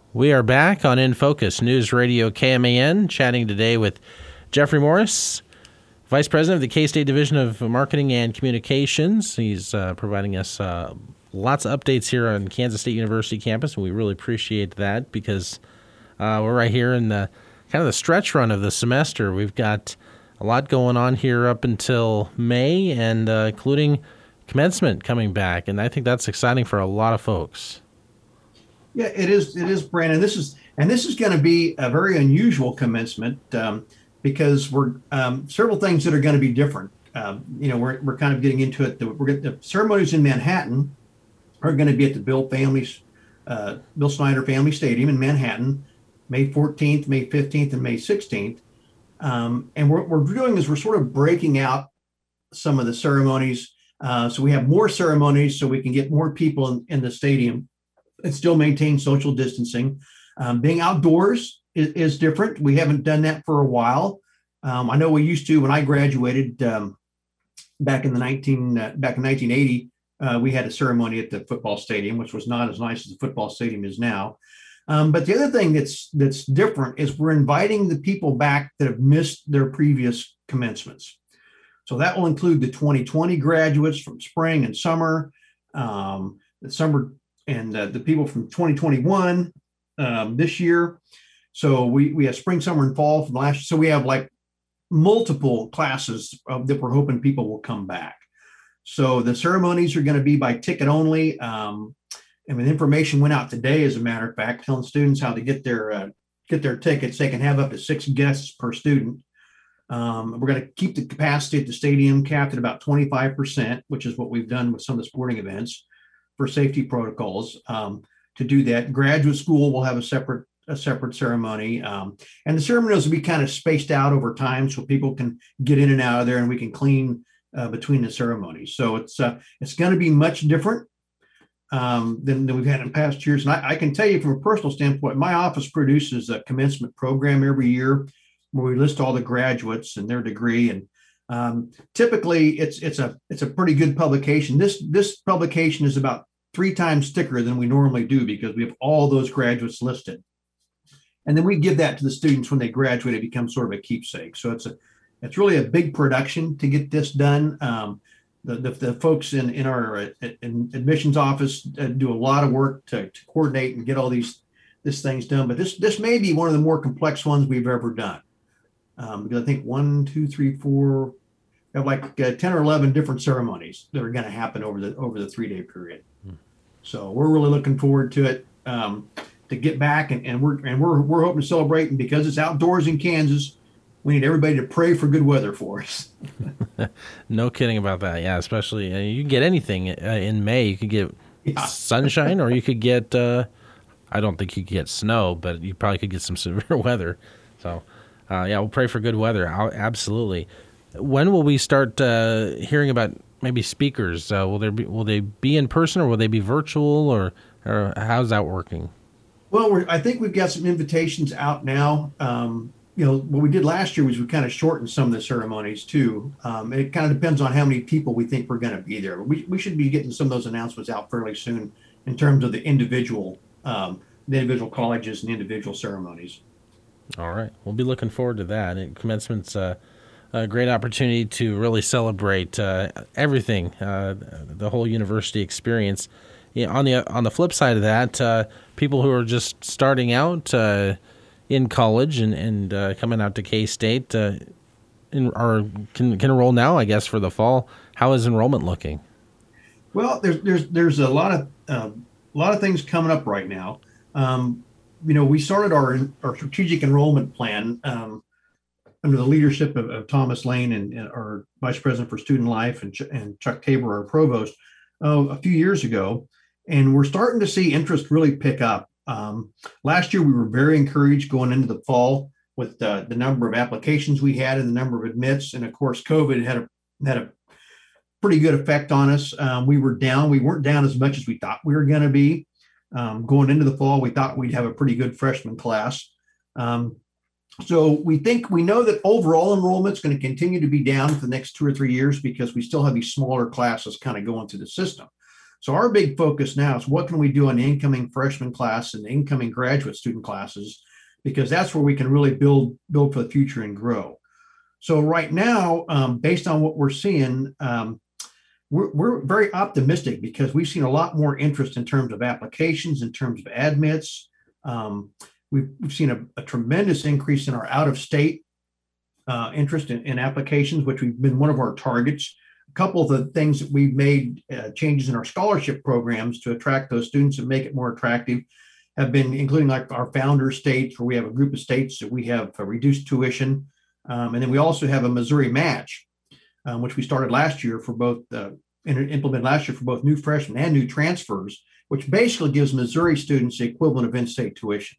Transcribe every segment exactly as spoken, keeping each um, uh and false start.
We are back on In Focus News Radio K M A N, chatting today with Jeffrey Morris, Vice President of the K-State Division of Marketing and Communications. He's uh, providing us uh, lots of updates here on Kansas State University campus, and we really appreciate that because uh, we're right here in the kind of the stretch run of the semester. We've got a lot going on here up until May, and uh, including commencement coming back, and I think that's exciting for a lot of folks. Yeah, it is. It is, Brandon. This is and this is going to be a very unusual commencement um, because we're um, several things that are going to be different. Um, you know, we're we're kind of getting into it. The, we're getting, the ceremonies in Manhattan are going to be at the Bill Families, uh, Bill Snyder Family Stadium in Manhattan, May fourteenth, May fifteenth, and May sixteenth. Um, and what we're doing is we're sort of breaking out some of the ceremonies, uh, so we have more ceremonies, so we can get more people in, in the stadium and still maintain social distancing. Um, being outdoors is, is different. We haven't done that for a while. Um, I know we used to when I graduated um, back in the nineteen uh, back in nineteen eighty. Uh, we had a ceremony at the football stadium, which was not as nice as the football stadium is now. Um, but the other thing that's that's different is we're inviting the people back that have missed their previous commencements. So that will include the twenty twenty graduates from spring and summer, um, the summer. And uh, the people from twenty twenty-one um, this year. So we, we have spring, summer, and fall from last year. So we have like multiple classes of, that we're hoping people will come back. So the ceremonies are going to be by ticket only. Um, and the information went out today, as a matter of fact, telling students how to get their uh, get their tickets. They can have up to six guests per student. Um, we're going to keep the capacity at the stadium capped at about twenty-five percent, which is what we've done with some of the sporting events, for safety protocols. Um, to do that, graduate school will have a separate a separate ceremony, um, and the ceremonies will be kind of spaced out over time so people can get in and out of there, and we can clean uh, between the ceremonies. So it's uh, it's going to be much different um, than, than we've had in past years. And I, I can tell you from a personal standpoint, my office produces a commencement program every year where we list all the graduates and their degree. And um, typically, it's it's a it's a pretty good publication. This this publication is about three times thicker than we normally do because we have all those graduates listed. And then we give that to the students when they graduate. It becomes sort of a keepsake. So it's a, it's really a big production to get this done. Um, the, the, the folks in, in our uh, in admissions office uh, do a lot of work to, to coordinate and get all these this things done. But this this may be one of the more complex ones we've ever done. Um, because I think one, two, three, four, we have like uh, ten or eleven different ceremonies that are going to happen over the over the three day period. Hmm. So we're really looking forward to it. Um, to get back and, and we're and we're we're hoping to celebrate, and because it's outdoors in Kansas, we need everybody to pray for good weather for us. No kidding about that. Yeah, especially uh, you can get anything uh, in May. You could get yeah. sunshine, or you could get uh, I don't think you could get snow, but you probably could get some severe weather. So uh, yeah, we'll pray for good weather. I'll, absolutely. When will we start uh, hearing about maybe speakers? Uh, will there be will they be in person, or will they be virtual, or or how's that working? Well, we're, I think we've got some invitations out now. Um, you know, what we did last year was we kind of shortened some of the ceremonies too. Um, it kind of depends on how many people we think we're going to be there. But we, we should be getting some of those announcements out fairly soon in terms of the individual, um, the individual colleges and individual ceremonies. All right. We'll be looking forward to that. And commencement's uh, a great opportunity to really celebrate uh, everything, uh, the whole university experience. Yeah, on the on the flip side of that, uh, people who are just starting out uh, in college and and uh, coming out to K-State uh, in, are can can enroll now, I guess, for the fall. How is enrollment looking? Well, there's there's there's a lot of uh, a lot of things coming up right now. Um, you know, we started our our strategic enrollment plan um, under the leadership of, of Thomas Lane and, and our Vice President for Student Life and Ch- and Chuck Tabor, our provost, uh, a few years ago. And we're starting to see interest really pick up. Um, last year, we were very encouraged going into the fall with uh, the number of applications we had and the number of admits. And of course, COVID had a had a pretty good effect on us. Um, we were down. We weren't down as much as we thought we were going to be. Um, going into the fall, we thought we'd have a pretty good freshman class. Um, so we think we know that overall enrollment is going to continue to be down for the next two or three years because we still have these smaller classes kind of going through the system. So our big focus now is what can we do on the incoming freshman class and the incoming graduate student classes, because that's where we can really build build for the future and grow. So right now, um, based on what we're seeing, um, we're, we're very optimistic because we've seen a lot more interest in terms of applications, in terms of admits. Um, we've, we've seen a, a tremendous increase in our out-of-state uh, interest in, in applications, which we've been one of our targets. A couple of the things that we've made uh, changes in our scholarship programs to attract those students and make it more attractive have been including like our founder states, where we have a group of states that we have a reduced tuition. Um, and then we also have a Missouri match, um, which we started last year for both, uh, implemented last year for both new freshmen and new transfers, which basically gives Missouri students the equivalent of in-state tuition.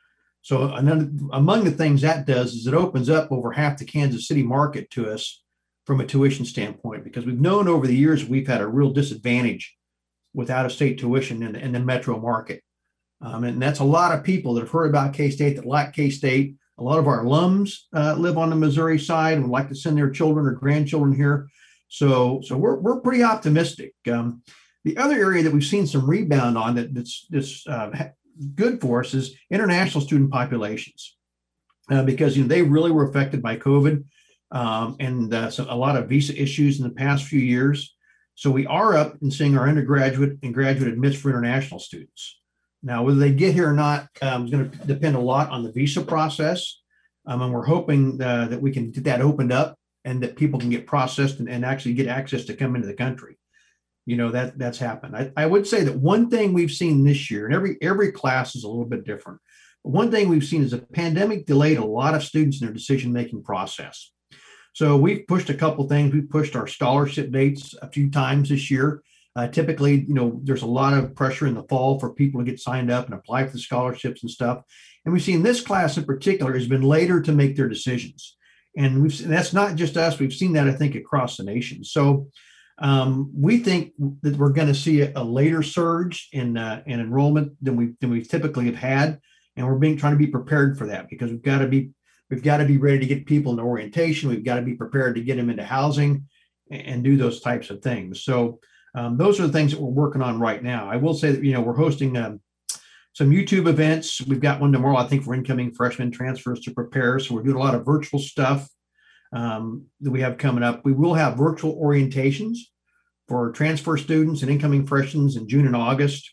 So another, among the things that does is it opens up over half the Kansas City market to us from a tuition standpoint, because we've known over the years we've had a real disadvantage with out-of-state tuition in the, in the metro market. Um, and that's a lot of people that have heard about K-State, that like K-State. A lot of our alums uh, live on the Missouri side and would like to send their children or grandchildren here. So, so we're, we're pretty optimistic. Um, the other area that we've seen some rebound on that, that's, that's uh, good for us is international student populations, uh, because you know they really were affected by COVID. Um, and uh, so a lot of visa issues in the past few years. So we are up and seeing our undergraduate and graduate admits for international students. Now, whether they get here or not um, is going to depend a lot on the visa process. Um, and we're hoping uh, that we can get that opened up and that people can get processed and, and actually get access to come into the country. You know, that that's happened. I, I would say that one thing we've seen this year, and every every class is a little bit different, but one thing we've seen is the pandemic delayed a lot of students in their decision-making process. So we've pushed a couple things. We've pushed our scholarship dates a few times this year. Uh, typically, you know, there's a lot of pressure in the fall for people to get signed up and apply for the scholarships and stuff. And we've seen this class in particular has been later to make their decisions. And we've and that's not just us. We've seen that, I think, across the nation. So um, we think that we're going to see a, a later surge in uh, in enrollment than we than we typically have had. And we're being trying to be prepared for that, because we've got to be we've got to be ready to get people into orientation. We've got to be prepared to get them into housing and, and do those types of things. So Um, those are the things that we're working on right now. I will say that, you know, we're hosting um, some YouTube events. We've got one tomorrow, I think, for incoming freshmen transfers to prepare. So we're doing a lot of virtual stuff um, that we have coming up. We will have virtual orientations for transfer students and incoming freshmen in June and August.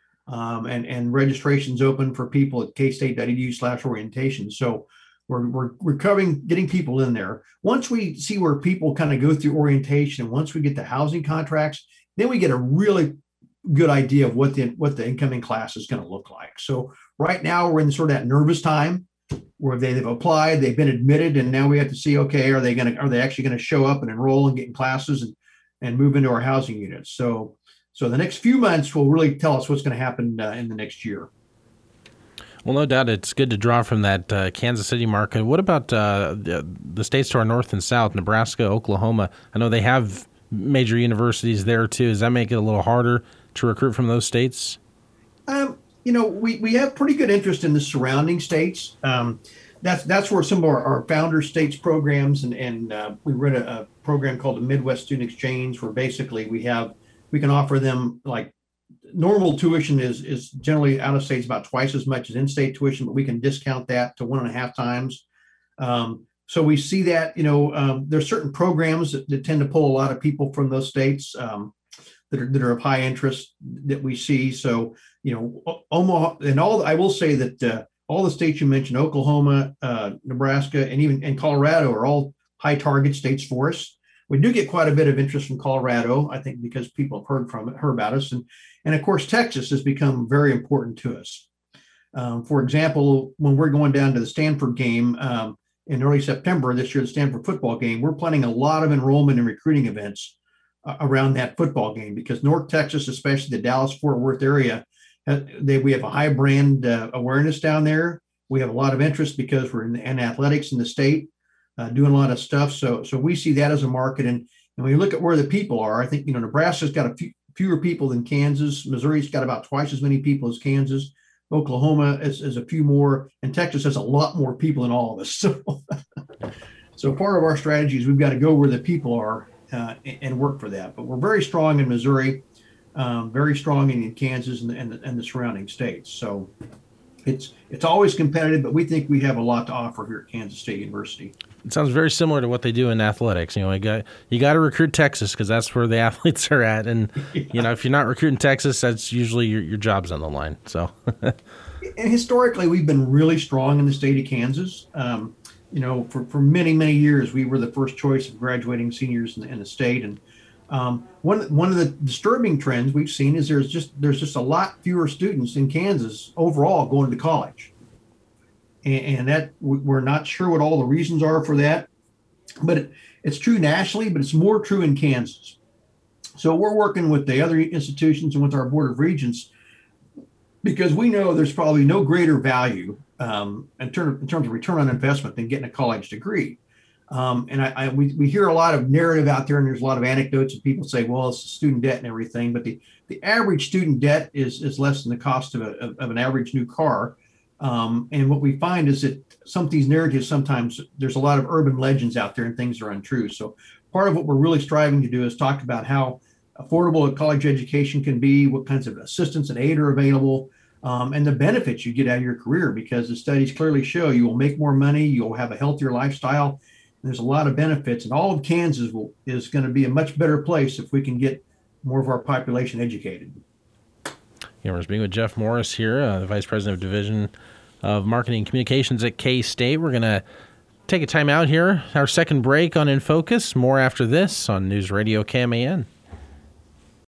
Um, and, and registrations open for people at kstate.edu slash orientation. So we're, we're, we're covering, getting people in there. Once we see where people kind of go through orientation, and once we get the housing contracts, then we get a really good idea of what the what the incoming class is going to look like. So right now we're in sort of that nervous time where they, they've applied, they've been admitted, and now we have to see, okay, are they going to are they actually going to show up and enroll and get in classes and, and move into our housing units? So so the next few months will really tell us what's going to happen uh, in the next year. Well, no doubt it's good to draw from that uh, Kansas City market. What about uh, the, the states to our north and south, Nebraska, Oklahoma? I know they have major universities there too. Does that make it a little harder to recruit from those states? Um, you know, we, we have pretty good interest in the surrounding states. Um, that's that's where some of our, our founder states programs and and uh, we run a, a program called the Midwest Student Exchange, where basically we have we can offer them, like, normal tuition is is generally out of state is about twice as much as in-state tuition, but we can discount that to one and a half times. Um, So we see that, you know, um, there's certain programs that, that tend to pull a lot of people from those states um, that are that are of high interest that we see. So, you know, Omaha and all, I will say that uh, all the states you mentioned, Oklahoma, uh, Nebraska, and even and Colorado are all high target states for us. We do get quite a bit of interest from Colorado, I think, because people have heard from it, heard about us. And, and of course, Texas has become very important to us. Um, for example, when we're going down to the Stanford game, um, in early September this year, the Stanford football game, we're planning a lot of enrollment and recruiting events uh, around that football game, because North Texas, especially the Dallas-Fort Worth area, uh, they, we have a high brand uh, awareness down there. We have a lot of interest because we're in, in athletics in the state, uh, doing a lot of stuff. So, so we see that as a market. And, and when you look at where the people are, I think, you know, Nebraska's got a few, fewer people than Kansas. Missouri's got about twice as many people as Kansas. Oklahoma is, is a few more, and Texas has a lot more people than all of us. So, so part of our strategy is we've got to go where the people are uh, and, and work for that. But we're very strong in Missouri. um, very strong in Kansas and, and, and the surrounding states. So it's it's always competitive, but we think we have a lot to offer here at Kansas State University. It sounds very similar to what they do in athletics. You know, you got you got to recruit Texas because that's where the athletes are at, and yeah. you know, if you're not recruiting Texas, that's usually your your job's on the line. So, and historically, we've been really strong in the state of Kansas. Um, you know, for, for many many years, we were the first choice of graduating seniors in the, in the state, and um, one one of the disturbing trends we've seen is there's just there's just a lot fewer students in Kansas overall going to college. And that we're not sure what all the reasons are for that, but it, it's true nationally, but it's more true in Kansas. So we're working with the other institutions and with our Board of Regents because we know there's probably no greater value um, in, term, in terms of return on investment than getting a college degree. Um, and I, I we, we hear a lot of narrative out there, and there's a lot of anecdotes, and people say, well, it's student debt and everything, but the, the average student debt is, is less than the cost of, a, of, of an average new car. Um, and what we find is that some of these narratives, sometimes there's a lot of urban legends out there and things are untrue. So part of what we're really striving to do is talk about how affordable a college education can be, what kinds of assistance and aid are available, um, and the benefits you get out of your career, because the studies clearly show you will make more money, you'll have a healthier lifestyle. There's a lot of benefits, and all of Kansas will, is going to be a much better place if we can get more of our population educated. Yeah, we're speaking with Jeff Morris here, uh, the Vice President of Division of Marketing and Communications at K-State. We're going to take a time out here, our second break on In Focus. More after this on News Radio K M A N.